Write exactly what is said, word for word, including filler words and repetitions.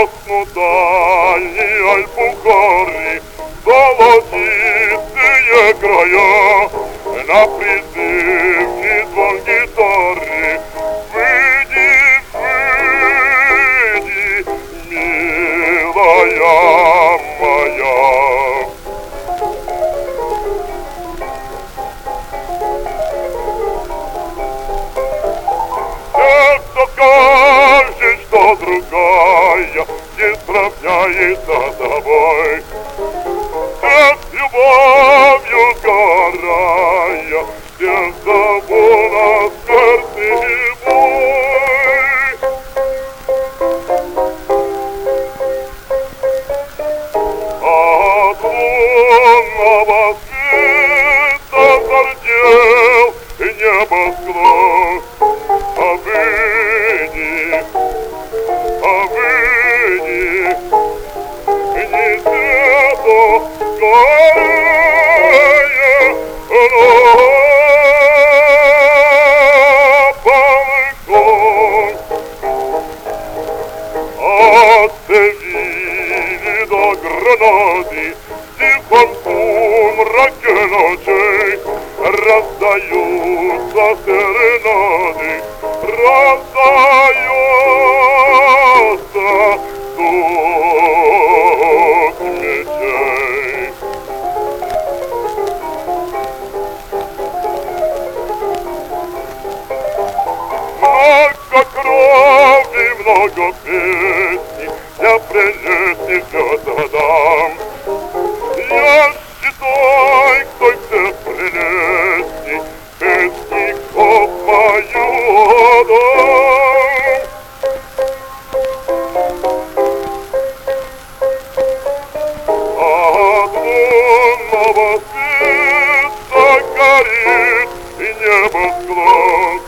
Сохнут дальние Альпухары, золотистые края, на призывный звон гитары. Выйди, выйди, милая моя. Сердце скажет, что другая не сравняется с тобой. Как любовью сгорая, сердце было смертный бой. От лунного света зардел небосклон. А выйди, а выйди, не свету горая, но балкон. От Севили до Гранады, в тихом сумраке ночей раздаются серенады, раздается стук мечей. Много крови, много песни я прелестных задам. Я считай, кто всех прелестней песников мою отдам. От лунного света горит небосклон.